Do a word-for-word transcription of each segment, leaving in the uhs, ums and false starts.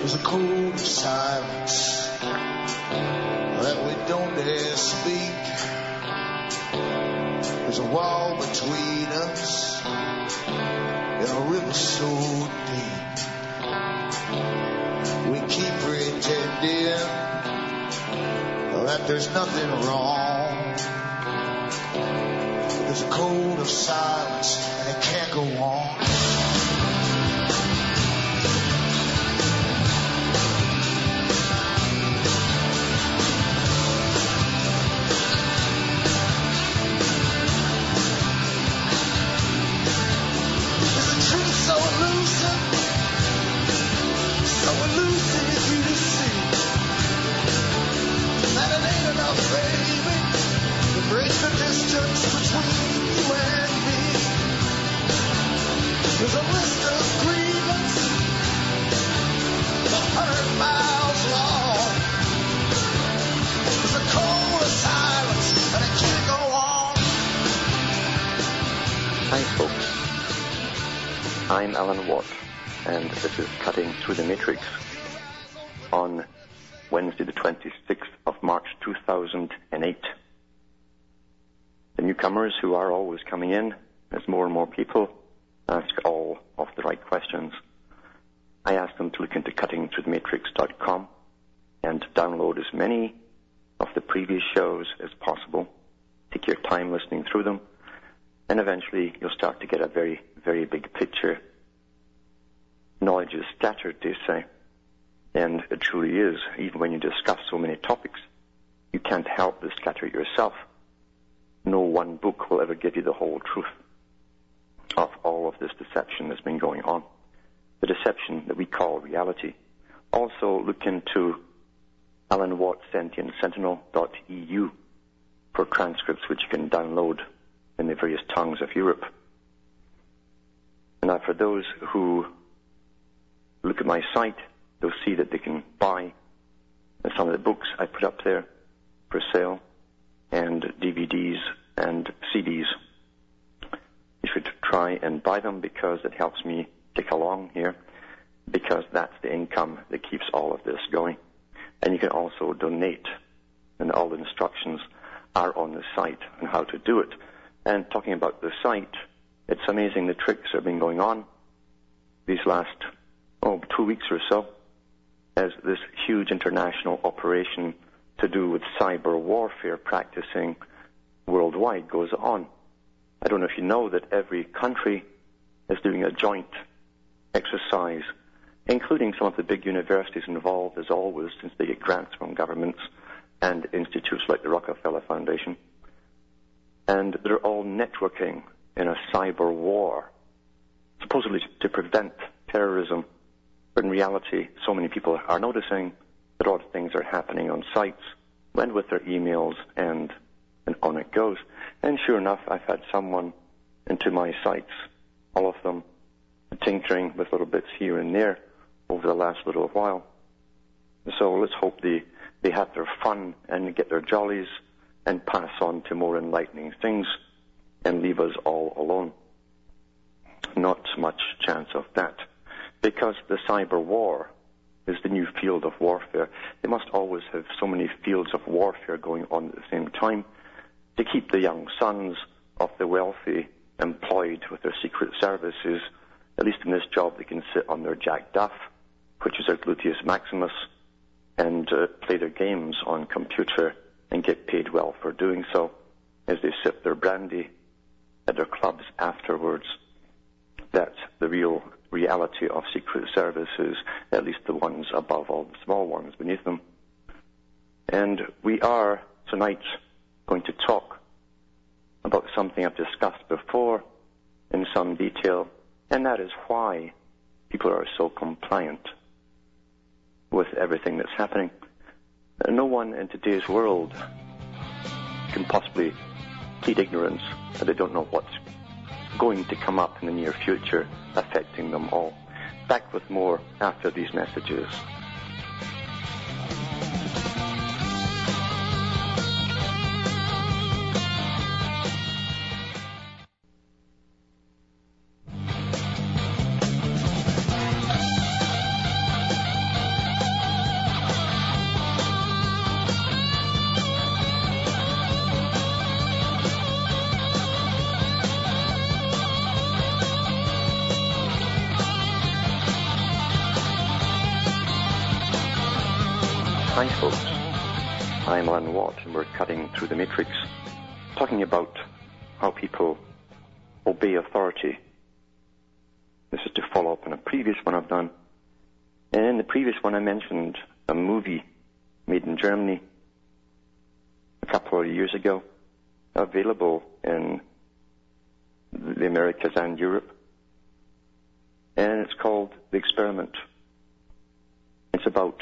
There's a code of silence that we don't dare speak. There's a wall between us in a river so deep. We keep pretending that there's nothing wrong. There's a code of silence and it can't go on. There's a list of grievance a hundred miles long. There's a code of silence and it can't go on. Hi folks, I'm Alan Watt and this is Cutting Through the Matrix on Wednesday the twenty-sixth of March two thousand eight. The newcomers who are always coming in, as more and more people ask all of the right questions, I ask them to look into cutting through the matrix dot com and download as many of the previous shows as possible. Take your time listening through them, and eventually you'll start to get a very, very big picture. Knowledge is scattered, they say, and it truly is. Even when you discuss so many topics, you can't help but scatter it yourself. No one book will ever give you the whole truth of all of this deception that's been going on, the deception that we call reality. Also look into Alan Watt Sentient Sentinel dot E U for transcripts which you can download in the various tongues of Europe. And now for those who look at my site, they'll see that they can buy some of the books I put up there for sale, and D V Ds and C Ds. You should try and buy them because it helps me tick along here, because that's the income that keeps all of this going. And you can also donate, and all the instructions are on the site on how to do it. And talking about the site, it's amazing the tricks that have been going on these last, oh, two weeks or so, as this huge international operation to do with cyber warfare practicing worldwide goes on. I don't know if you know that every country is doing a joint exercise, including some of the big universities involved, as always, since they get grants from governments and institutes like the Rockefeller Foundation. And they're all networking in a cyber war, supposedly to prevent terrorism. But in reality, so many people are noticing that odd things are happening on sites, went with their emails, and, and on it goes. And sure enough, I've had someone into my sites, all of them, tinkering with little bits here and there over the last little while. So let's hope they, they have their fun and get their jollies and pass on to more enlightening things and leave us all alone. Not much chance of that, because the cyber war is the new field of warfare. They must always have so many fields of warfare going on at the same time to keep the young sons of the wealthy employed with their secret services. At least in this job, they can sit on their Jack Duff, which is their gluteus maximus, and uh, play their games on computer and get paid well for doing so as they sip their brandy at their clubs afterwards. That's the real reality of secret services, at least the ones above all the small ones beneath them. And we are tonight going to talk about something I've discussed before in some detail, and that is why people are so compliant with everything that's happening. No one in today's world can possibly plead ignorance that they don't know what's going to come up in the near future affecting them all. Back with more after these messages. Hi folks, I'm Alan Watt and we're cutting through the matrix, talking about how people obey authority. This is to follow up on a previous one I've done. And in the previous one I mentioned a movie made in Germany a couple of years ago, available in the Americas and Europe. And it's called The Experiment. It's about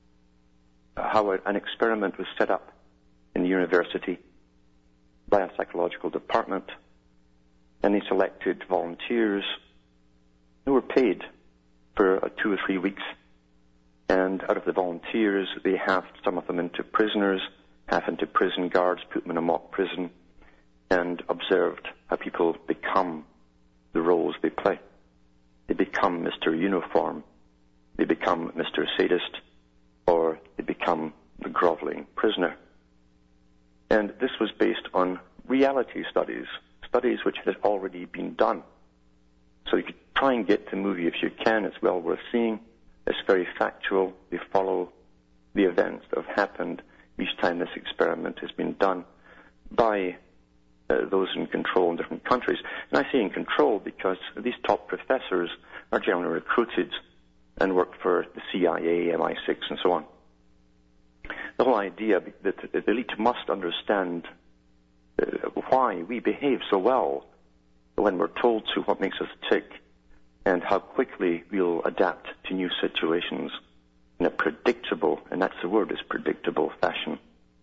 how an experiment was set up in the university by a psychological department, and they selected volunteers who were paid for uh, two or three weeks. And out of the volunteers, they halved some of them into prisoners, half into prison guards, put them in a mock prison, and observed how people become the roles they play. They become Mister Uniform, they become Mister Sadist, or they become the groveling prisoner. And this was based on reality studies, studies which had already been done. So you could try and get the movie if you can. It's well worth seeing. It's very factual. They follow the events that have happened each time this experiment has been done by uh, those in control in different countries. And I say in control because these top professors are generally recruited and work for the C I A, M I six, and so on. The whole idea that the elite must understand uh, why we behave so well when we're told to, what makes us tick, and how quickly we'll adapt to new situations in a predictable, and that's the word, is predictable fashion.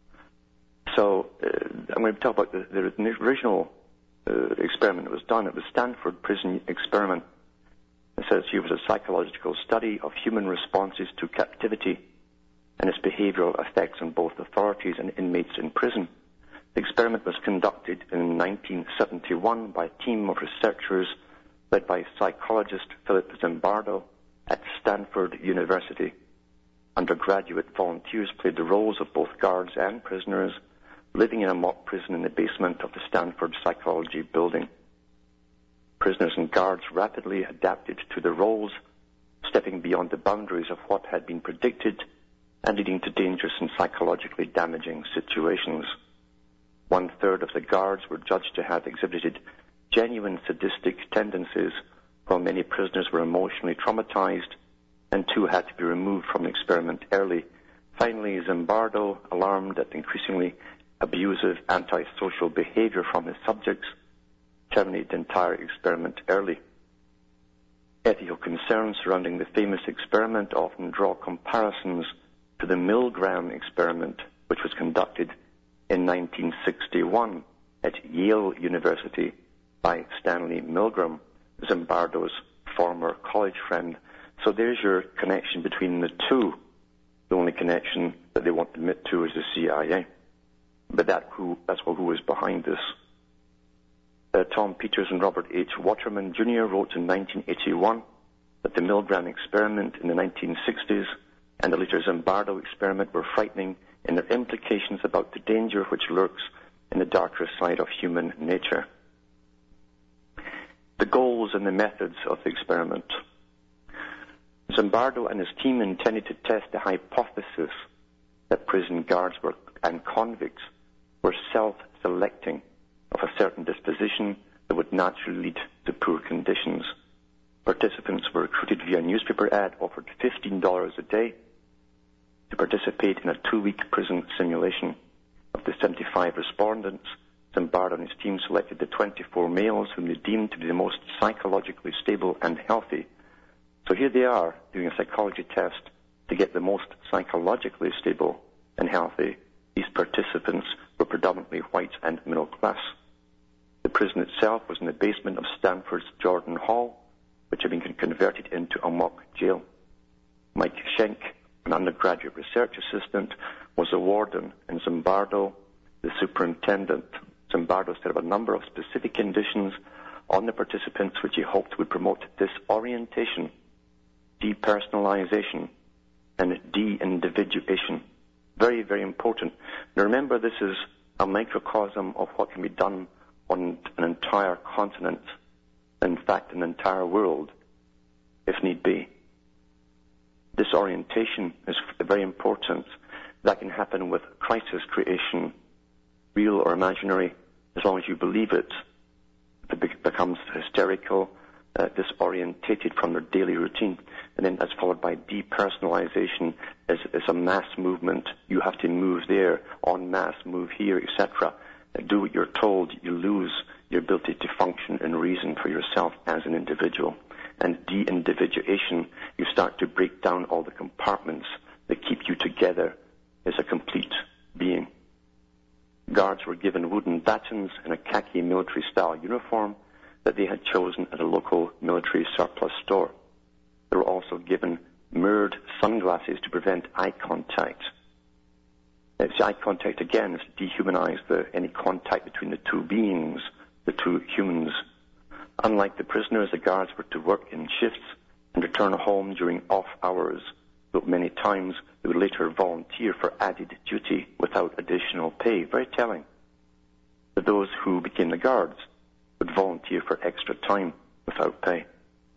So uh, I'm going to talk about the, the original uh, experiment that was done. It was Stanford Prison Experiment. It says here was a psychological study of human responses to captivity and its behavioral effects on both authorities and inmates in prison. The experiment was conducted in nineteen seventy-one by a team of researchers led by psychologist Philip Zimbardo at Stanford University. Undergraduate volunteers played the roles of both guards and prisoners, living in a mock prison in the basement of the Stanford Psychology Building. Prisoners and guards rapidly adapted to the roles, stepping beyond the boundaries of what had been predicted and leading to dangerous and psychologically damaging situations. One-third of the guards were judged to have exhibited genuine sadistic tendencies, while many prisoners were emotionally traumatized, and two had to be removed from the experiment early. Finally, Zimbardo, alarmed at increasingly abusive, antisocial behavior from his subjects, terminated the entire experiment early. Ethical concerns surrounding the famous experiment often draw comparisons to the Milgram experiment, which was conducted in nineteen sixty-one at Yale University by Stanley Milgram, Zimbardo's former college friend. So there's your connection between the two. The only connection that they won't admit to is the C I A. But that who, that's who was behind this. Uh, Tom Peters and Robert H. Waterman Junior wrote in nineteen eighty-one that the Milgram experiment in the nineteen sixties and the later Zimbardo experiment were frightening in their implications about the danger which lurks in the darker side of human nature. The goals and the methods of the experiment. Zimbardo and his team intended to test the hypothesis that prison guards were, and convicts were self-selecting of a certain disposition that would naturally lead to poor conditions. Participants were recruited via a newspaper ad offered fifteen dollars a day to participate in a two-week prison simulation. Of the seventy-five respondents, Zimbardo and his team selected the twenty-four males whom they deemed to be the most psychologically stable and healthy. So here they are doing a psychology test to get the most psychologically stable and healthy. These participants were predominantly white and middle class. The prison itself was in the basement of Stanford's Jordan Hall, which had been converted into a mock jail. Mike Schenk, an undergraduate research assistant, was a warden, and Zimbardo, the superintendent. Zimbardo set up a number of specific conditions on the participants which he hoped would promote disorientation, depersonalization, and de-individuation. Very, very important. Now remember, this is a microcosm of what can be done on an entire continent, in fact, an entire world, if need be. Disorientation is very important. That can happen with crisis creation, real or imaginary, as long as you believe it. It be- becomes hysterical, uh, disorientated from their daily routine. And then that's followed by depersonalization as, as a mass movement. You have to move there, en masse, move here, et cetera. Do what you're told, you lose your ability to function and reason for yourself as an individual. And de-individuation, you start to break down all the compartments that keep you together as a complete being. Guards were given wooden batons and a khaki military-style uniform that they had chosen at a local military surplus store. They were also given mirrored sunglasses to prevent eye contact. It's eye contact, again, is to dehumanize the, any contact between the two beings, the two humans. Unlike the prisoners, the guards were to work in shifts and return home during off hours, though many times they would later volunteer for added duty without additional pay. Very telling. But those who became the guards would volunteer for extra time without pay.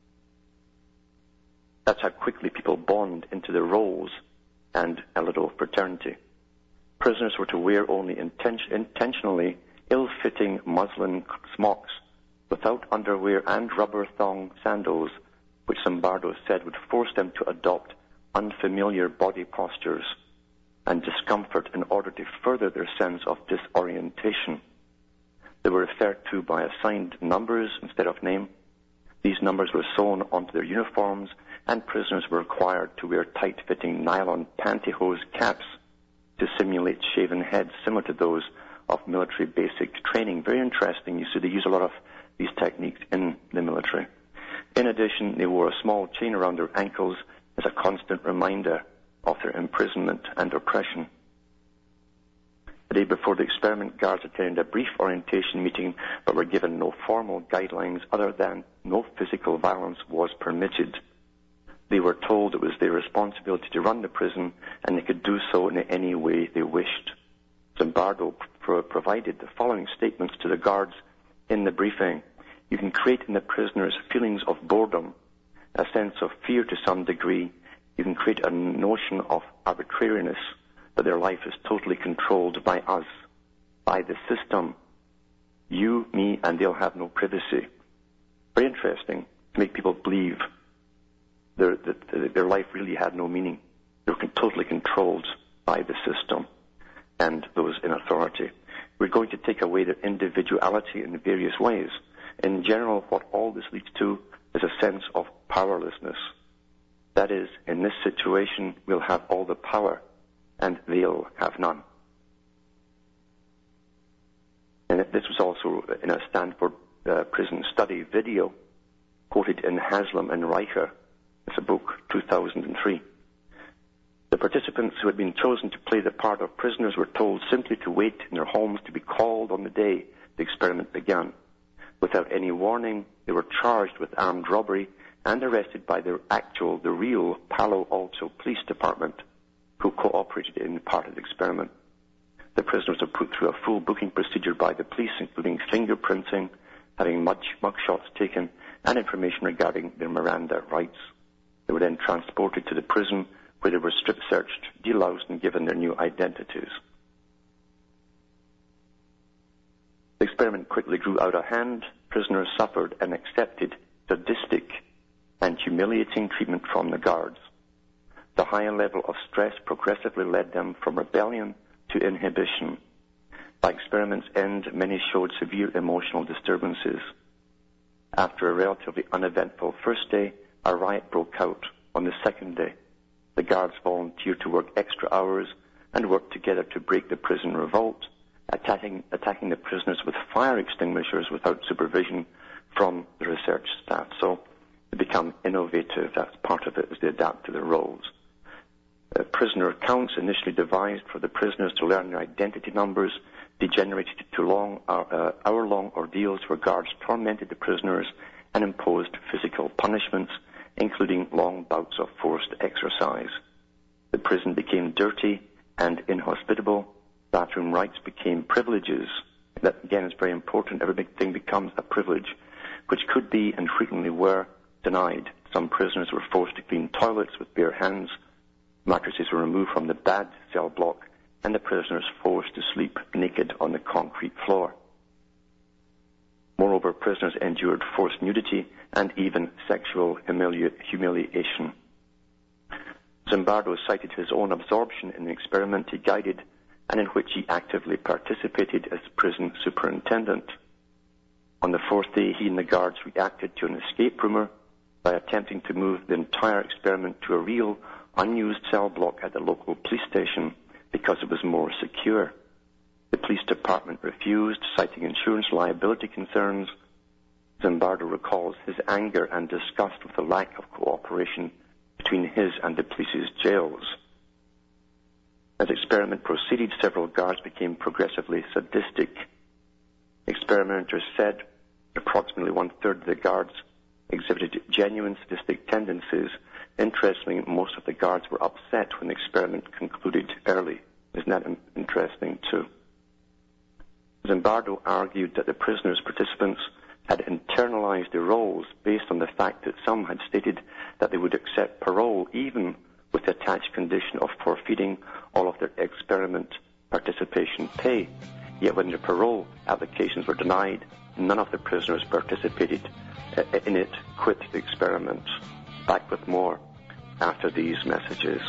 That's how quickly people bond into their roles and a little fraternity. Prisoners were to wear only inten- intentionally ill-fitting muslin smocks without underwear and rubber thong sandals, which Zimbardo said would force them to adopt unfamiliar body postures and discomfort in order to further their sense of disorientation. They were referred to by assigned numbers instead of name. These numbers were sewn onto their uniforms, and prisoners were required to wear tight-fitting nylon pantyhose caps to simulate shaven heads similar to those of military basic training. Very interesting. You see, they use a lot of these techniques in the military. In addition, they wore a small chain around their ankles as a constant reminder of their imprisonment and oppression. The day before the experiment, guards attended a brief orientation meeting but were given no formal guidelines other than no physical violence was permitted. They were told it was their responsibility to run the prison and they could do so in any way they wished. Zimbardo pro- provided the following statements to the guards in the briefing. You can create in the prisoners feelings of boredom, a sense of fear to some degree. You can create a notion of arbitrariness, that their life is totally controlled by us, by the system. You, me, and they'll have no privacy. Very interesting to make people believe their, that their life really had no meaning. They were totally controlled by the system and those in authority. We're going to take away their individuality in various ways. In general, what all this leads to is a sense of powerlessness. That is, in this situation, we'll have all the power, and they'll have none. And this was also in a Stanford uh, prison study video, quoted in Haslam and Reicher. It's a book, two thousand three. The participants who had been chosen to play the part of prisoners were told simply to wait in their homes to be called on the day the experiment began. Without any warning, they were charged with armed robbery and arrested by the actual, the real Palo Alto Police Department, who cooperated in part of the experiment. The prisoners were put through a full booking procedure by the police, including fingerprinting, having mug shots taken, and information regarding their Miranda rights. They were then transported to the prison, where they were strip-searched, deloused, and given their new identities. The experiment quickly grew out of hand. Prisoners suffered and accepted sadistic and humiliating treatment from the guards. The higher level of stress progressively led them from rebellion to inhibition. By experiment's end, many showed severe emotional disturbances. After a relatively uneventful first day, a riot broke out on the second day. The guards volunteered to work extra hours and worked together to break the prison revolt, attacking, attacking the prisoners with fire extinguishers without supervision from the research staff. So they become innovative. That's part of it, as they adapt to their roles. Uh, prisoner accounts initially devised for the prisoners to learn their identity numbers degenerated to long, uh, hour-long ordeals where guards tormented the prisoners and imposed physical punishments, including long bouts of forced exercise. The prison became dirty and inhospitable. Bathroom rights became privileges. That, again, is very important. Everything becomes a privilege, which could be and frequently were denied. Some prisoners were forced to clean toilets with bare hands. Mattresses were removed from the bad cell block, and the prisoners forced to sleep naked on the concrete floor. Moreover, prisoners endured forced nudity and even sexual humili- humiliation. Zimbardo cited his own absorption in the experiment he guided and in which he actively participated as prison superintendent. On the fourth day, he and the guards reacted to an escape rumor by attempting to move the entire experiment to a real, unused cell block at the local police station because it was more secure. The police department refused, citing insurance liability concerns. Zimbardo recalls his anger and disgust with the lack of cooperation between his and the police's jails. As the experiment proceeded, several guards became progressively sadistic. Experimenters said approximately one-third of the guards exhibited genuine sadistic tendencies. Interestingly, most of the guards were upset when the experiment concluded early. Isn't that interesting, too? Zimbardo argued that the prisoners' participants had internalized their roles based on the fact that some had stated that they would accept parole even with the attached condition of forfeiting all of their experiment participation pay. Yet when their parole applications were denied, none of the prisoners participated in it, quit the experiment. Back with more after these messages.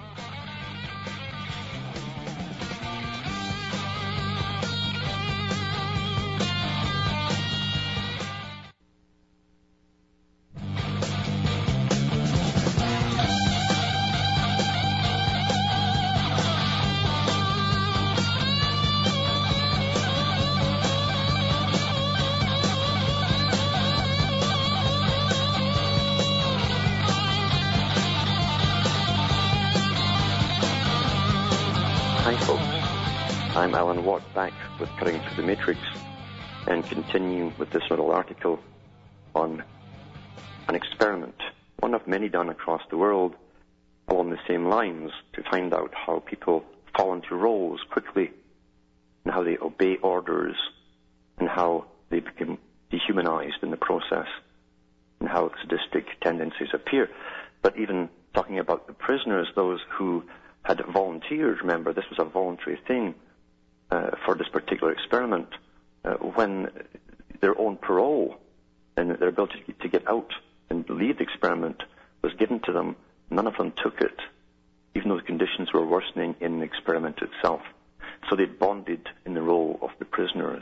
Hi folks, I'm Alan Watt, back with Cutting Through the Matrix, and continue with this little article on an experiment, one of many done across the world along the same lines, to find out how people fall into roles quickly and how they obey orders and how they become dehumanized in the process and how sadistic tendencies appear. But even talking about the prisoners, those who had volunteered, remember, this was a voluntary thing uh, for this particular experiment, uh, when their own parole and their ability to get out and leave the experiment was given to them, none of them took it, even though the conditions were worsening in the experiment itself. So they bonded in the role of the prisoners.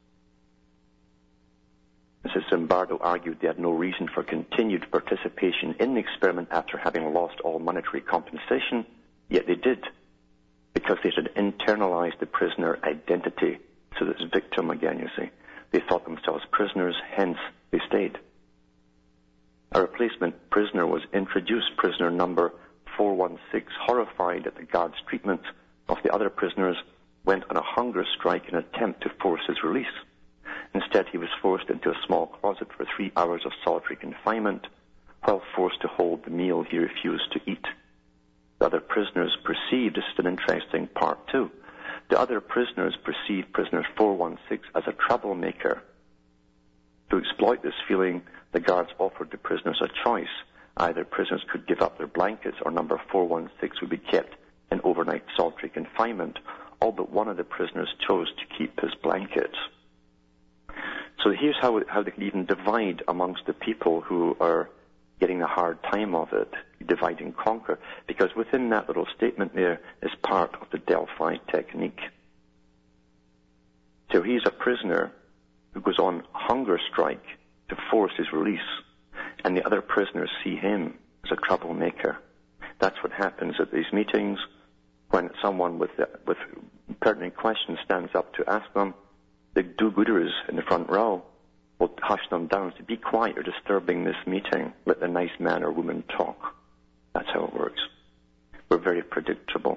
Missus Zimbardo argued they had no reason for continued participation in the experiment after having lost all monetary compensation. Yet they did, because they had internalized the prisoner identity. So this victim again, you see. They thought themselves prisoners, hence they stayed. A replacement prisoner was introduced, prisoner number four one six, horrified at the guard's treatment of the other prisoners, went on a hunger strike in an attempt to force his release. Instead, he was forced into a small closet for three hours of solitary confinement. While forced to hold the meal he refused to eat. The other prisoners perceived, this is an interesting part too, the other prisoners perceived prisoner four one six as a troublemaker. To exploit this feeling, the guards offered the prisoners a choice. Either prisoners could give up their blankets or number four one six would be kept in overnight solitary confinement. All but one of the prisoners chose to keep his blankets. So here's how, how they can even divide amongst the people who are getting a hard time of it, divide and conquer, because within that little statement there is part of the Delphi technique. So he's a prisoner who goes on hunger strike to force his release, and the other prisoners see him as a troublemaker. That's what happens at these meetings when someone with, with pertinent questions stands up to ask them. The do-gooders in the front row will hush them down, say, be quiet, you're disturbing this meeting. Let the nice man or woman talk. That's how it works. We're very predictable.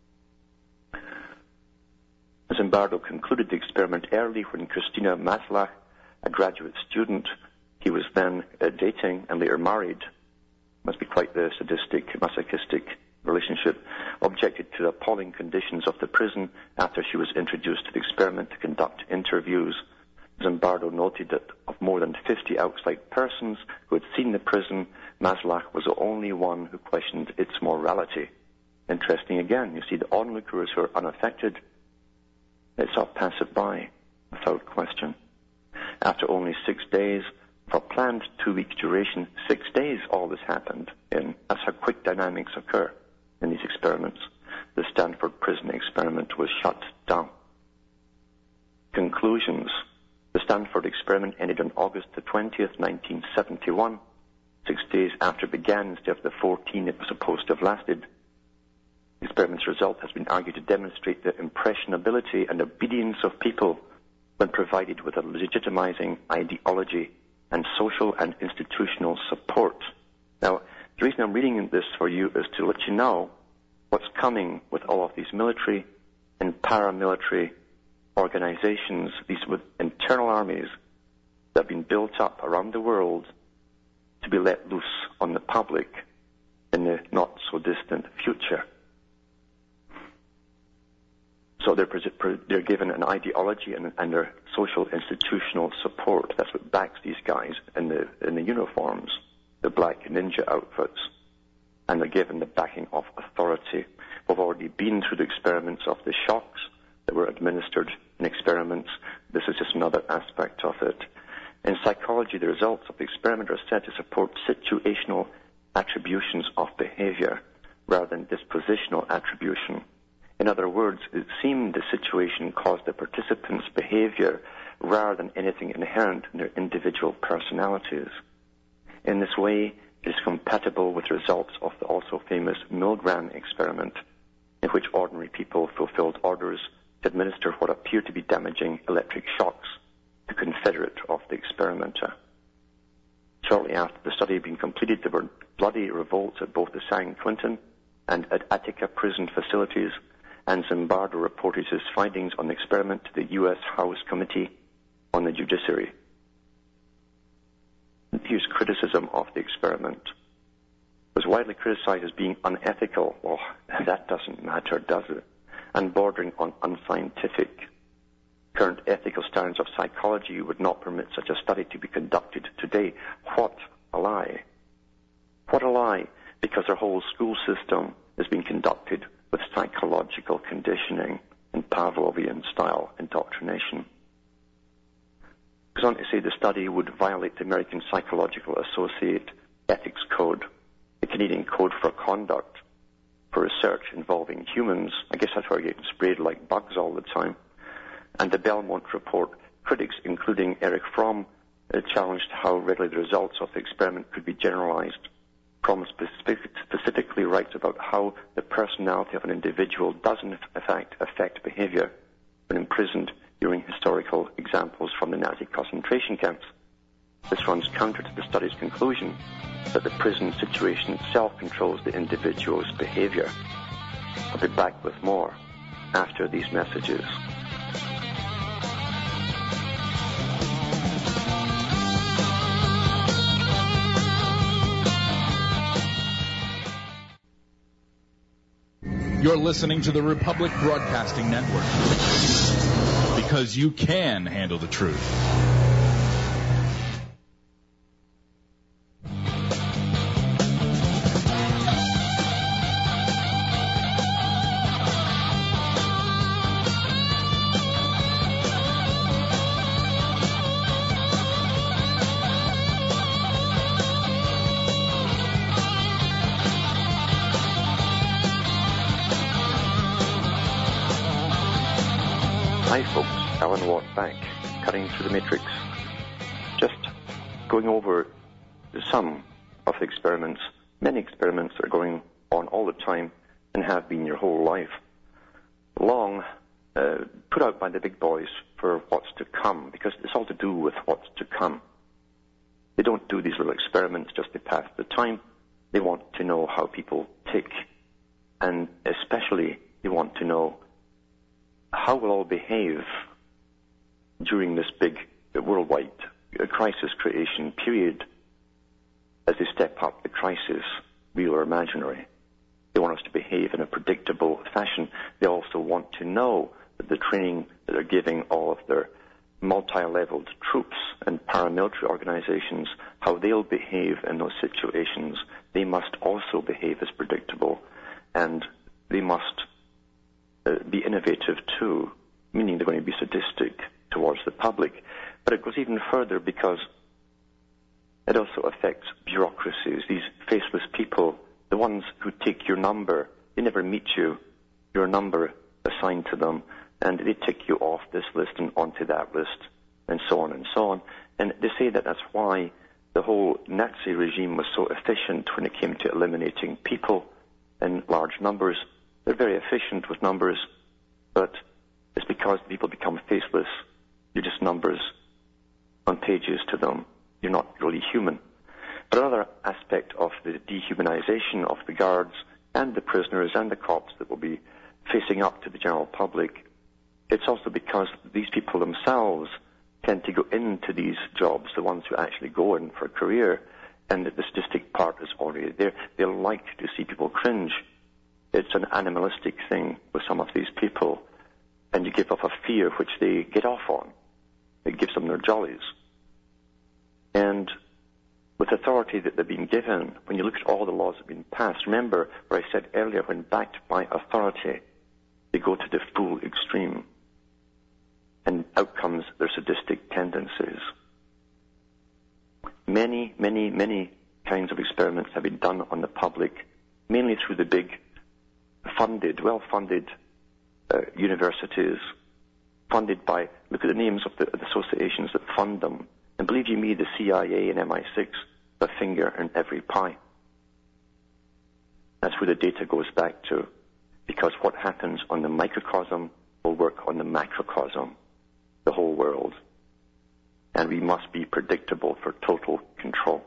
Zimbardo concluded the experiment early when Christina Maslach, a graduate student he was then uh, dating and later married, must be quite the sadistic, masochistic relationship, objected to the appalling conditions of the prison after she was introduced to the experiment to conduct interviews. Zimbardo noted that of more than fifty outside persons who had seen the prison, Maslach was the only one who questioned its morality. interesting again. You see the onlookers who are unaffected, they sort of pass it by without question. After only six days, for a planned two-week duration, six days all this happened in. That's how quick dynamics occur in these experiments. The Stanford Prison experiment was shut down. Conclusions. The Stanford experiment ended on August the twentieth, nineteen seventy-one, six days after it began instead of the fourteen it was supposed to have lasted. The experiment's result has been argued to demonstrate the impressionability and obedience of people when provided with a legitimizing ideology and social and institutional support. Now, the reason I'm reading this for you is to let you know what's coming with all of these military and paramilitary organizations, these with internal armies that have been built up around the world to be let loose on the public in the not-so-distant future. So they're, they're given an ideology and, and their social institutional support. That's what backs these guys in the, in the uniforms, the black ninja outfits, and they're given the backing of authority. We've already been through the experiments of the shocks that were administered in experiments. This is just another aspect of it. In psychology, the results of the experiment are said to support situational attributions of behavior rather than dispositional attribution. In other words, it seemed the situation caused the participants' behavior rather than anything inherent in their individual personalities. In this way, it is compatible with results of the also famous Milgram experiment, in which ordinary people fulfilled orders to administer what appeared to be damaging electric shocks to confederate of the experimenter. Shortly after the study had been completed, there were bloody revolts at both the San Quentin and at Attica prison facilities, and Zimbardo reported his findings on the experiment to the U S House Committee on the Judiciary. Here's criticism of the experiment. It was widely criticized as being unethical. Well, that doesn't matter, does it? And bordering on unscientific. Current ethical standards of psychology would not permit such a study to be conducted today. What a lie. What a lie, because our whole school system is being conducted with psychological conditioning and Pavlovian-style indoctrination. Goes on to say the study would violate the American Psychological Associate Ethics Code, the Canadian Code for Conduct for Research Involving Humans. I guess that's why we're getting sprayed like bugs all the time. And the Belmont Report. Critics, including Eric Fromm, uh, challenged how readily the results of the experiment could be generalized. Fromm specific, specifically writes about how the personality of an individual doesn't, in fact, affect behavior when imprisoned during historical examples from the Nazi concentration camps. This runs counter to the study's conclusion that the prison situation itself controls the individual's behavior. I'll be back with more after these messages. You're listening to the Republic Broadcasting Network, because you can handle the truth. Hi folks, Alan Watt back, cutting through the matrix. Just going over some of the experiments, many experiments that are going on all the time and have been your whole life, long uh, put out by the big boys for what's to come, because it's all to do with what's to come. They don't do these little experiments just to pass the time. They want to know how people tick, and especially they want to know how we'll all behave during this big worldwide crisis creation period as they step up the crisis, real or imaginary. They want us to behave in a predictable fashion. They also want to know that the training that they're giving all of their multi-leveled troops and paramilitary organizations, how they'll behave in those situations, they must also behave as predictable and they must uh, be innovative too, meaning they're going to be sadistic towards the public. But it goes even further because it also affects bureaucracies, these faceless people, the ones who take your number. They never meet you, your number assigned to them, and they tick you off this list and onto that list, and so on and so on. And they say that that's why the whole Nazi regime was so efficient when it came to eliminating people in large numbers. They're very efficient with numbers, but it's because people become faceless. You're just numbers on pages to them. You're not really human. But another aspect of the dehumanization of the guards and the prisoners and the cops that will be facing up to the general public, it's also because these people themselves tend to go into these jobs, the ones who actually go in for a career, and the sadistic part is already there. They like to see people cringe. It's an animalistic thing with some of these people, and you give off a fear which they get off on. It gives them their jollies. And with authority that they've been given, when you look at all the laws that have been passed, remember what I said earlier, when backed by authority, they go to the full extreme. And out comes their sadistic tendencies. Many, many, many kinds of experiments have been done on the public, mainly through the big funded, well-funded uh, universities, funded by, look at the names of the, the associations that fund them. And believe you me, the C I A and M I six, a finger in every pie. That's where the data goes back to, because what happens on the microcosm will work on the macrocosm, the whole world. And we must be predictable for total control.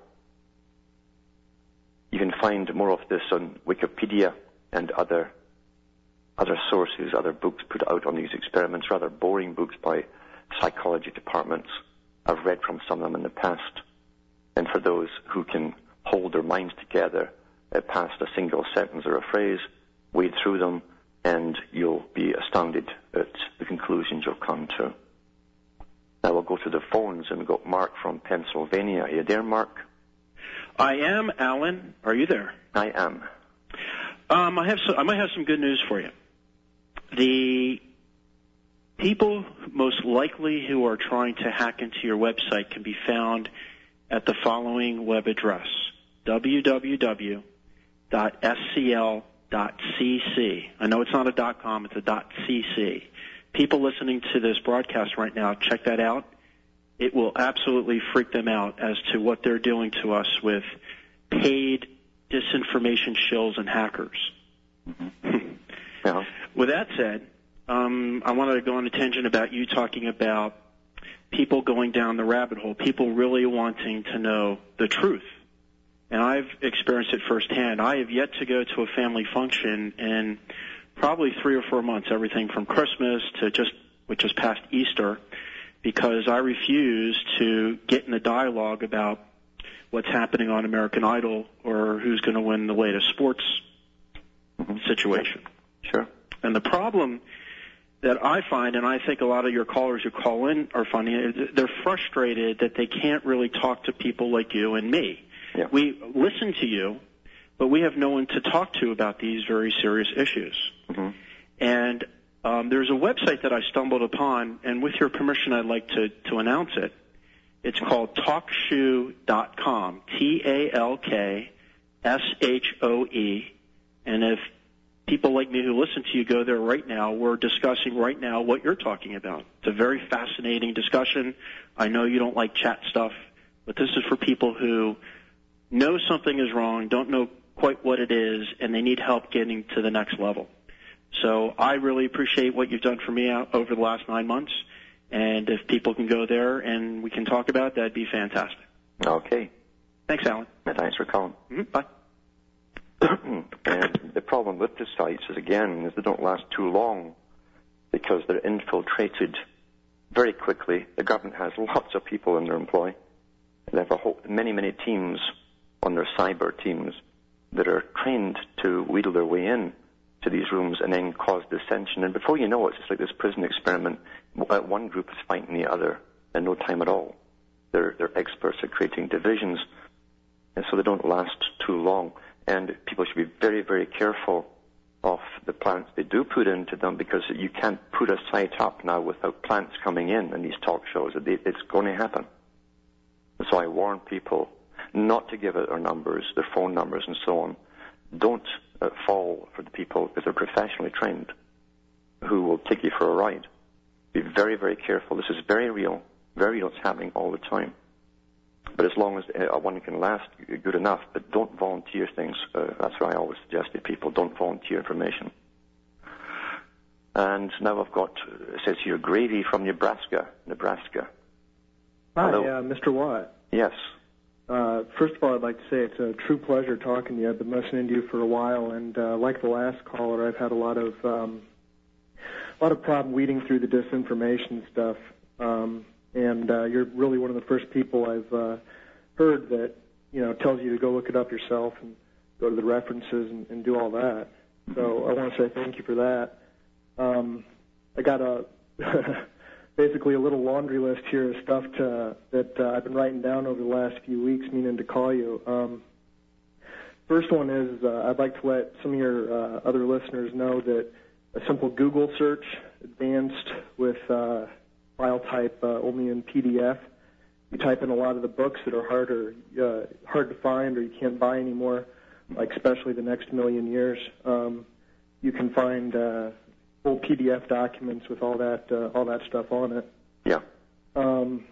You can find more of this on Wikipedia and other other sources, other books put out on these experiments, rather boring books by psychology departments. I've read from some of them in the past. And for those who can hold their minds together uh, past a single sentence or a phrase, wade through them, and you'll be astounded at the conclusions you'll come to. Now we'll go to the phones, and we've got Mark from Pennsylvania. Are you there, Mark? I am, Alan. Are you there? I am. Um, I have. So, I might have some good news for you. The people most likely who are trying to hack into your website can be found at the following web address: w w w dot s c l dot c c. I know it's not a .com, it's a .cc. People listening to this broadcast right now, check that out. It will absolutely freak them out as to what they're doing to us with paid disinformation shills and hackers. Mm-hmm. Yeah. With that said, um, I wanted to go on a tangent about you talking about people going down the rabbit hole, people really wanting to know the truth. And I've experienced it firsthand. I have yet to go to a family function in probably three or four months, everything from Christmas to just, which is past Easter, because I refuse to get in a dialogue about what's happening on American Idol or who's going to win the latest sports mm-hmm. situation. Sure. And the problem that I find, and I think a lot of your callers who call in are finding, they're frustrated that they can't really talk to people like you and me. Yeah. We listen to you, but we have no one to talk to about these very serious issues. Mm-hmm. And um, there's a website that I stumbled upon, and with your permission, I'd like to, to announce it. It's called talk shoe dot com, T A L K S H O E. And if people like me who listen to you go there right now, we're discussing right now what you're talking about. It's a very fascinating discussion. I know you don't like chat stuff, but this is for people who know something is wrong, don't know quite what it is, and they need help getting to the next level. So I really appreciate what you've done for me out over the last nine months. And if people can go there and we can talk about it, that'd be fantastic. Okay. Thanks, Alan. Thanks for calling. Mm-hmm. Bye. And the problem with the sites is, again, is they don't last too long because they're infiltrated very quickly. The government has lots of people in their employ. They have a whole, many, many teams on their cyber teams that are trained to wheedle their way in to these rooms and then cause dissension. And before you know it, it's like this prison experiment. One group is fighting the other in no time at all. They're, they're experts at creating divisions, and so they don't last too long. And people should be very, very careful of the plants they do put into them, because you can't put a site up now without plants coming in in these talk shows. It's going to happen. So I warn people not to give out their numbers, their phone numbers, and so on. Don't uh, fall for the people, because they're professionally trained, who will take you for a ride. Be very, very careful. This is very real. Very real. It's happening all the time. But as long as uh, one can last, good enough. But don't volunteer things. Uh, that's what I always suggest to people. Don't volunteer information. And now I've got, it says here, Gravy from Nebraska. Nebraska. Hi, Hello. uh, Mister Watt. Yes. Uh, first of all, I'd like to say it's a true pleasure talking to you. I've been listening to you for a while, and uh, like the last caller, I've had a lot of um, a lot of problem weeding through the disinformation stuff. Um, and uh, you're really one of the first people I've uh, heard that you know tells you to go look it up yourself and go to the references and, and do all that. So I want to say thank you for that. Um, I got a basically a little laundry list here of stuff to, that uh, I've been writing down over the last few weeks, meaning to call you. Um, first one is uh, I'd like to let some of your uh, other listeners know that a simple Google search, advanced with uh, file type uh, only in P D F, you type in a lot of the books that are harder, uh, hard to find or you can't buy anymore, like especially The Next Million Years. Um, you can find uh, full P D F documents with all that uh, all that stuff on it. Yeah. Um,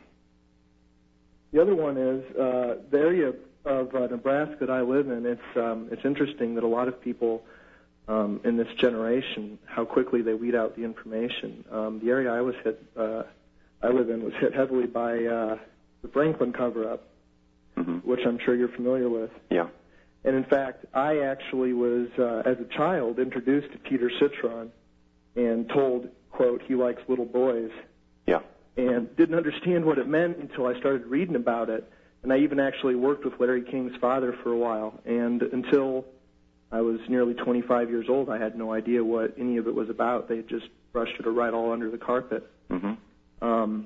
the other one is uh, the area of uh, Nebraska that I live in. It's um, it's interesting that a lot of people um, in this generation, how quickly they weed out the information. Um, the area I was hit, uh, I live in, was hit heavily by uh, the Franklin cover-up, mm-hmm. which I'm sure you're familiar with. Yeah. And in fact, I actually was, uh, as a child, introduced to Peter Citron and told, quote, he likes little boys. Yeah. And didn't understand what it meant until I started reading about it. And I even actually worked with Larry King's father for a while. And until I was nearly twenty-five years old, I had no idea what any of it was about. They just brushed it right all under the carpet. Mm-hmm. Um,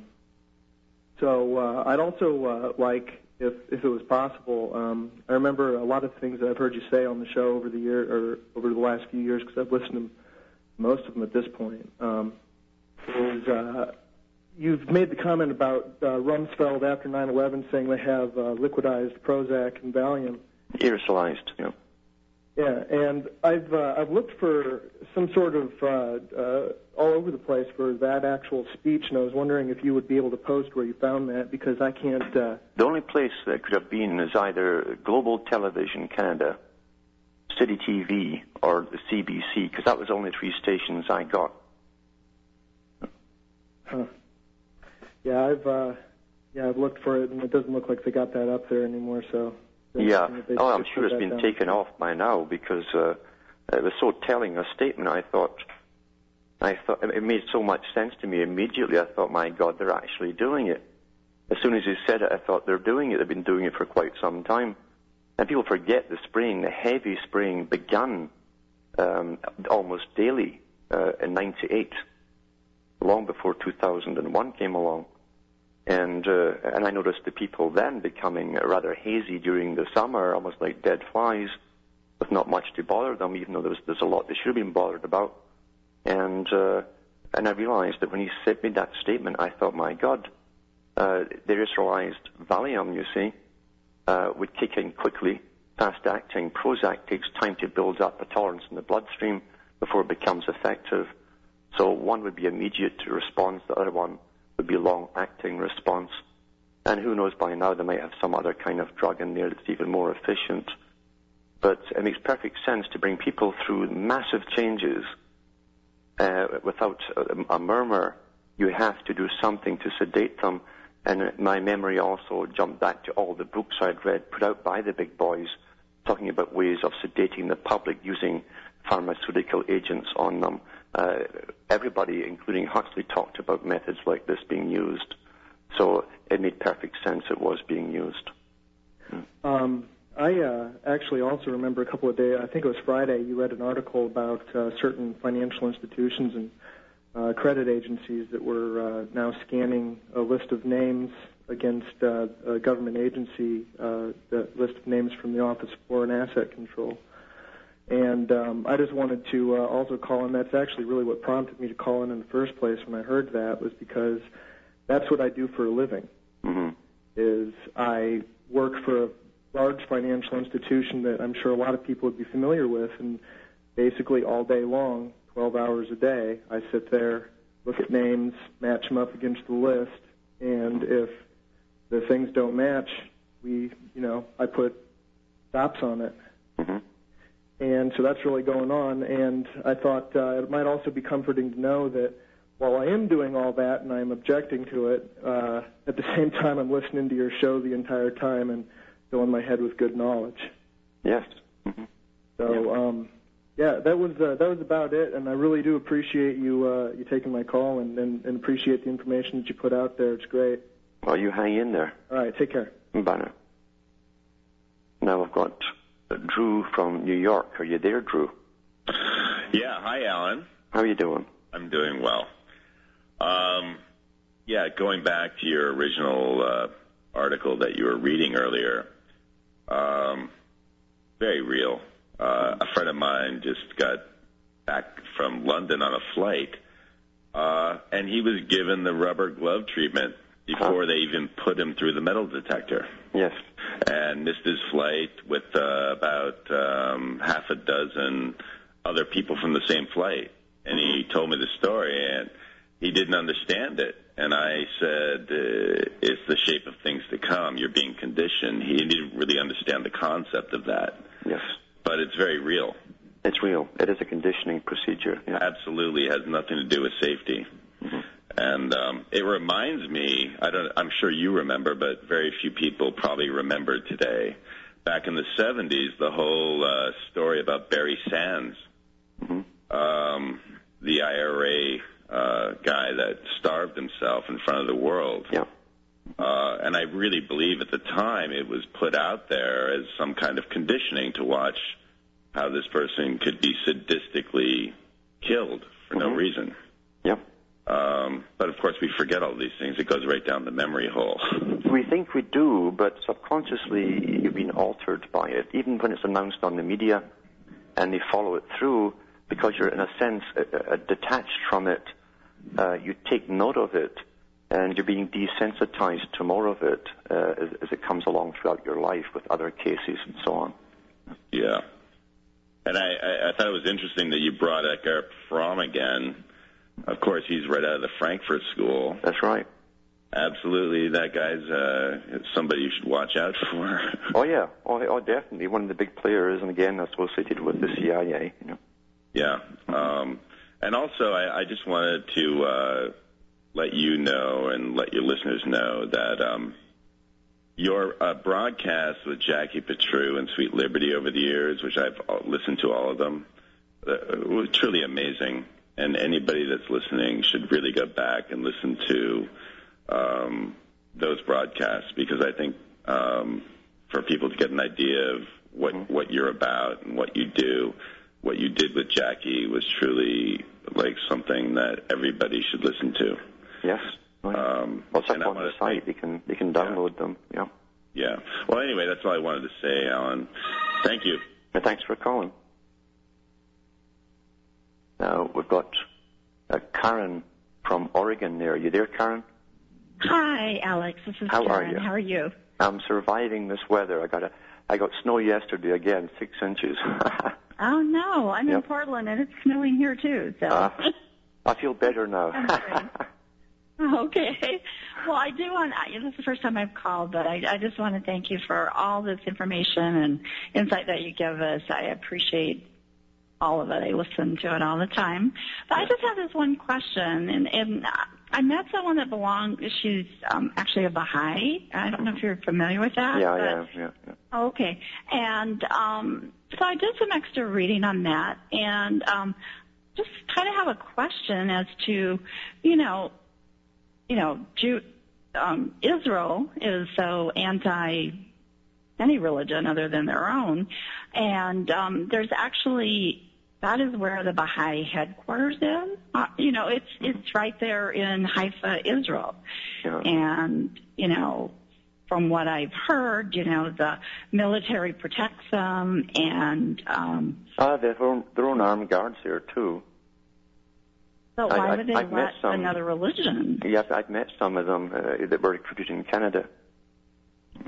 so uh, I'd also uh, like, if if it was possible, um, I remember a lot of things that I've heard you say on the show over the year or over the last few years, because I've listened to most of them at this point. Um, is uh, you've made the comment about uh, Rumsfeld after nine eleven saying they have uh, liquidized Prozac and Valium. Aerosolized, yeah. Yeah, and I've uh, I've looked for some sort of uh, uh, all over the place for that actual speech, and I was wondering if you would be able to post where you found that, because I can't. Uh... The only place that could have been is either Global Television Canada, City T V, or the C B C, because that was the only three stations I got. Huh. Yeah, I've uh, yeah I've looked for it, and it doesn't look like they got that up there anymore. So. Yeah. Oh, I'm sure it's been taken off by now, because uh, it was so telling a statement. I thought, I thought it made so much sense to me immediately. I thought, my God, they're actually doing it. As soon as he said it, I thought they're doing it. They've been doing it for quite some time. And people forget the spraying, the heavy spraying began um, almost daily uh, in ninety-eight, long before two thousand one came along. And uh, and I noticed the people then becoming rather hazy during the summer, almost like dead flies, with not much to bother them, even though there was, there's a lot they should have been bothered about. And uh, and I realized that when he said, made that statement, I thought, my God, uh, the aerosolized Valium, you see, uh, would kick in quickly. Fast-acting Prozac takes time to build up a tolerance in the bloodstream before it becomes effective. So one would be immediate response, the other one would be long-acting response. And who knows, by now they might have some other kind of drug in there that's even more efficient. But it makes perfect sense to bring people through massive changes uh, without a, a murmur. You have to do something to sedate them. And my memory also jumped back to all the books I'd read put out by the big boys talking about ways of sedating the public using pharmaceutical agents on them. Uh, everybody, including Huxley, talked about methods like this being used. So it made perfect sense it was being used. Um, I uh, actually also remember a couple of days, I think it was Friday, you read an article about uh, certain financial institutions and uh, credit agencies that were uh, now scanning a list of names against uh, a government agency, uh, the list of names from the Office of Foreign Asset Control. And um, I just wanted to uh, also call in. That's actually really what prompted me to call in in the first place when I heard that, was because that's what I do for a living. Mm-hmm. Is I work for a large financial institution that I'm sure a lot of people would be familiar with, and basically all day long, twelve hours a day, I sit there, look at names, match them up against the list, and if the things don't match, we, you know, I put stops on it. Mm-hmm. And so that's really going on, and I thought uh, it might also be comforting to know that while I am doing all that and I'm objecting to it, uh, at the same time I'm listening to your show the entire time and filling my head with good knowledge. Yes. Mm-hmm. So, um, yeah, that was uh, that was about it, and I really do appreciate you uh, you taking my call and, and, and appreciate the information that you put out there. It's great. Well, you hang in there. All right, take care. Bye now. Now I've got Drew from New York. Are you there, Drew? Yeah. Hi, Alan. How are you doing? I'm doing well. Um, yeah, going back to your original uh, article that you were reading earlier, um, very real. Uh, a friend of mine just got back from London on a flight, uh, and he was given the rubber glove treatment before huh? they even put him through the metal detector. Yes. And missed his flight with uh, about um, half a dozen other people from the same flight. And he told me the story, and he didn't understand it. And I said, uh, it's the shape of things to come. You're being conditioned. He didn't really understand the concept of that. Yes. But it's very real. It's real. It is a conditioning procedure. Yeah. Absolutely. It has nothing to do with safety. Mm-hmm. And um, it reminds me, I don't, I'm sure you remember, but very few people probably remember today. Back in the seventies, the whole uh, story about Barry Sands, mm-hmm. um, the I R A uh, guy that starved himself in front of the world. Yeah. Uh, and I really believe at the time it was put out there as some kind of conditioning to watch how this person could be sadistically killed for mm-hmm. no reason. Yep. Um, but, of course, we forget all these things. It goes right down the memory hole. We think we do, but subconsciously you've been altered by it, even when it's announced on the media and they follow it through, because you're, in a sense, uh, uh, detached from it. Uh, you take note of it, and you're being desensitized to more of it uh, as, as it comes along throughout your life with other cases and so on. Yeah. And I, I, I thought it was interesting that you brought Eckhart Fromm again. Of course, he's right out of the Frankfurt School. That's right. Absolutely. That guy's uh, somebody you should watch out for. Oh, yeah. Oh, oh, definitely. One of the big players, and again, associated with the C I A. You know. Yeah. Um, and also, I, I just wanted to uh, let you know and let your listeners know that um, your uh, broadcast with Jackie Petru and Sweet Liberty over the years, which I've listened to all of them, uh, was truly amazing. And anybody that's listening should really go back and listen to um, those broadcasts, because I think um, for people to get an idea of what, mm-hmm. what you're about and what you do, what you did with Jackie was truly like something that everybody should listen to. Yes. Oh, yeah. Um, well, it's up on the site. You can, you can download yeah. them. Yeah. Yeah. Well, anyway, that's all I wanted to say, Alan. Thank you. And thanks for calling. Now, we've got uh, Karen from Oregon there. Are you there, Karen? Hi, Alex. This is How Karen. are you? How are you? I'm surviving this weather. I got a, I got snow yesterday again, six inches. Oh, no. I'm yep. in Portland, and it's snowing here, too. So uh, I feel better now. Okay. Well, I do want, this is the first time I've called, but I, I just want to thank you for all this information and insight that you give us. I appreciate all of it. I listen to it all the time. But I just have this one question, and, and I met someone that belonged, she's um, actually a Baha'i. I don't know if you're familiar with that. Yeah, but, yeah, yeah, yeah. Oh, okay. And um, so I did some extra reading on that, and um, just kind of have a question as to, you know, you know, Jew, um, Israel is so anti any religion other than their own, and um, there's actually, that is where the Baha'i headquarters is. Uh, you know, it's it's right there in Haifa, Israel, yeah. and you know, from what I've heard, you know, the military protects them, and um, ah, they have their own, their own armed guards here too. So why I, would they I've let some, another religion? Yeah, I've met some of them uh, that were recruited in Canada. Mm-hmm.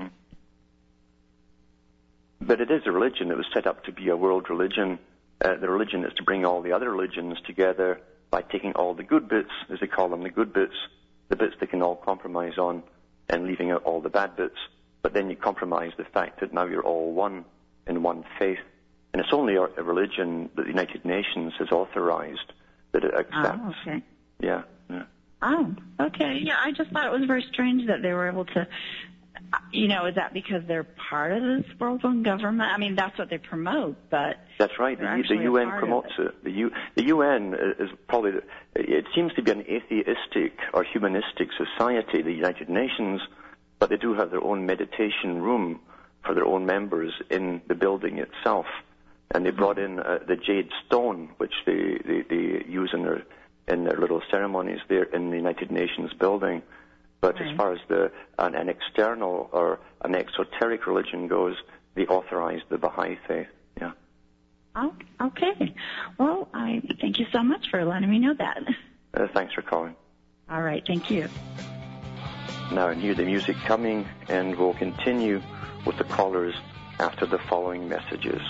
But it is a religion that was set up to be a world religion. Uh, the religion is to bring all the other religions together by taking all the good bits, as they call them, the good bits, the bits they can all compromise on, and leaving out all the bad bits. But then you compromise the fact that now you're all one in one faith. And it's only a, a religion that the United Nations has authorized that it accepts. Oh, okay. Yeah, yeah. Oh, okay. Yeah, I just thought it was very strange that they were able to, you know, is that because they're part of this world government? I mean, that's what they promote, but... That's right. The, the U N promotes it. it. The, U, the U N is probably, the, it seems to be an atheistic or humanistic society, the United Nations, but they do have their own meditation room for their own members in the building itself. And they brought in uh, the jade stone, which they, they, they use in their in their little ceremonies there in the United Nations building. But right. as far as the an, an external or an exoteric religion goes, they authorized the Baha'i faith. Yeah. Oh, okay. Well, I thank you so much for letting me know that. Uh, thanks for calling. All right, thank you. Now, hear the music coming, and we'll continue with the callers after the following messages.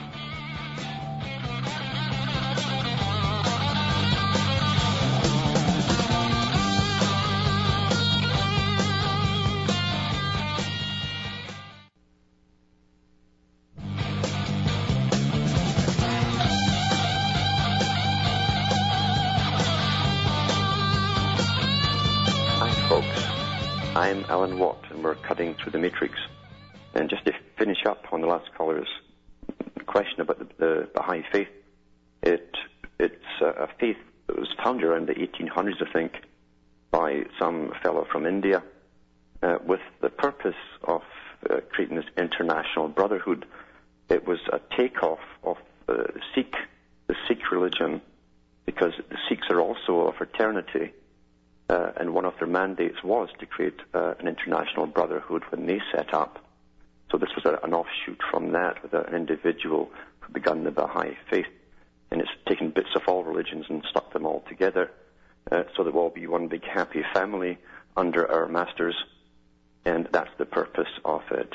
I'm Alan Watt, and we're cutting through the matrix. And just to finish up on the last caller's question about the, the Baha'i faith, it it's a faith that was founded around the eighteen hundreds, I think, by some fellow from India, uh, with the purpose of uh, creating this international brotherhood. It was a takeoff of uh, Sikh, the Sikh religion, because the Sikhs are also a fraternity. Uh, and one of their mandates was to create uh, an international brotherhood when they set up. So this was a, an offshoot from that, with a, an individual who began the Baha'i faith. And it's taken bits of all religions and stuck them all together, uh, so that we'll all be one big happy family under our masters. And that's the purpose of it.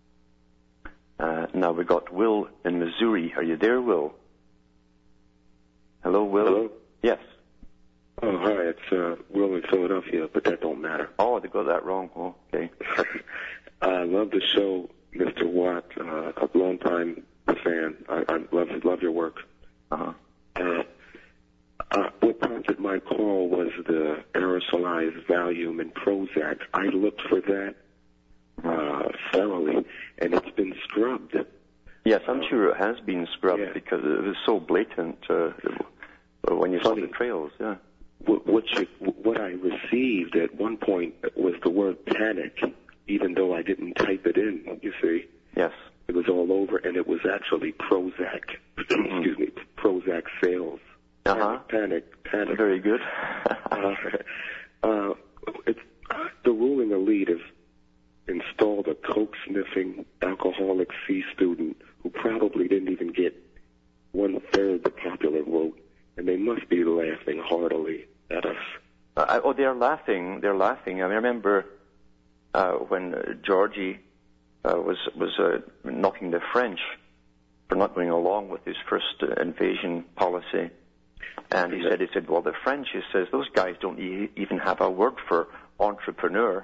Uh, now we've got Will in Missouri. Are you there, Will? Hello, Will? Hello? Yes. Oh, hi, it's uh, Will in Philadelphia, but that don't matter. Oh, they got that wrong. Oh, okay. I love the show, Mister Watt. Uh, a long-time fan. I, I love love your work. Uh-huh. Uh, uh, what prompted my call was the aerosolized Valium and Prozac. I looked for that uh, thoroughly, and it's been scrubbed. Yes, I'm sure it has been scrubbed yeah. because it was so blatant uh, when you saw the trails, yeah. What, what, you, what I received at one point was the word panic, even though I didn't type it in, you see. Yes. It was all over, and it was actually Prozac. Excuse me, Prozac sales. Uh-huh. Panic, panic. Very good. uh, uh, it's, uh, the ruling elite has installed a coke-sniffing, alcoholic C student who probably didn't even get one-third the popular vote, and they must be laughing heartily at us. Uh, oh, they're laughing. They're laughing. I, mean, I remember uh, when uh, Georgie uh, was was uh, knocking the French for not going along with his first uh, invasion policy, and he said, "He said, well, the French," he says, "those guys don't e- even have a word for entrepreneur."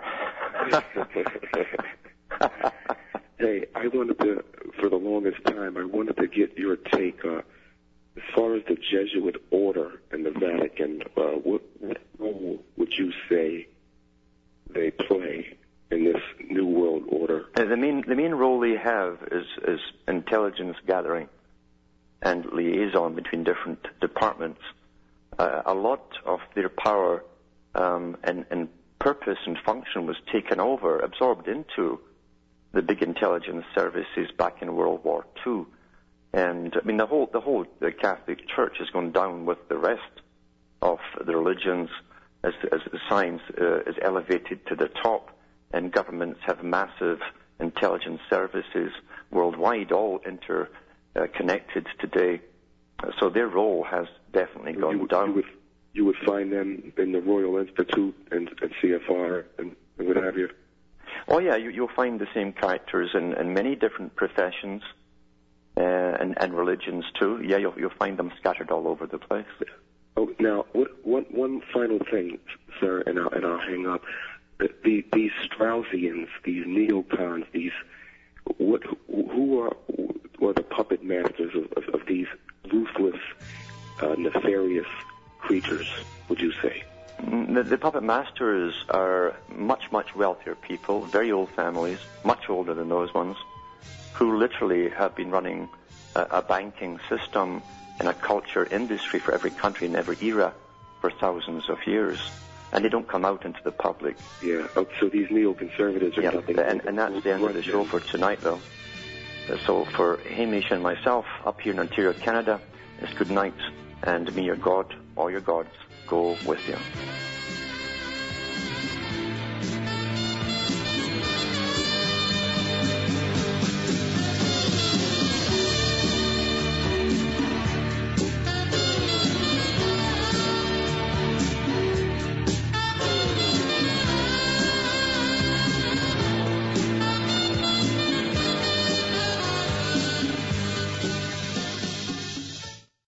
Hey, I wanted to, for the longest time, I wanted to get your take uh, as far as the Jesuit order in the Vatican. Uh, what, what role would you say they play in this new world order? Uh, the main the main role they have is is intelligence gathering and liaison between different departments. Uh, a lot of their power um, and, and purpose and function was taken over, absorbed into the big intelligence services back in World War Two. And I mean, the whole the whole the Catholic Church has gone down with the rest of the religions as as the science uh, is elevated to the top. and governments have massive intelligence services worldwide, all interconnected today. So their role has definitely gone you, down. You would, you would find them in the Royal Institute and, and C F R and, and what have you? Oh, yeah, you, you'll find the same characters in, in many different professions uh, and, and religions, too. Yeah, you'll, you'll find them scattered all over the place. Oh, now, what, one, one final thing, sir, and I'll, and I'll hang up. The, the, these Straussians, these neocons, these, what, who are, who are the puppet masters of, of, of these ruthless, uh, nefarious creatures, would you say? The, the puppet masters are much, much wealthier people, very old families, much older than those ones, who literally have been running a, a banking system and a culture industry for every country in every era for thousands of years. And they don't come out into the public. Yeah, oh, so these neoconservatives are yeah, nothing. And, and that's the end of the show for tonight, though. So for Hamish and myself up here in Ontario, Canada, it's good night, and may your God, all your gods, go with you.